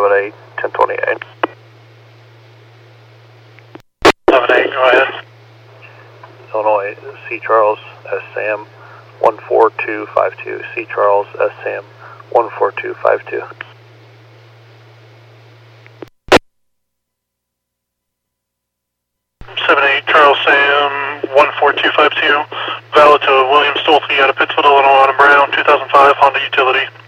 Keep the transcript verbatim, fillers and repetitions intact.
seven eight, ten twenty-eight. seven eight, go ahead. Illinois, C. Charles, S. Sam, one four two five two. C. Charles, S. Sam, one four two five two. seven eight, Charles Sam, one four two five two. Valid to William Stoltze out of Pittsfield, Illinois, on Brown, two thousand five Honda Utility.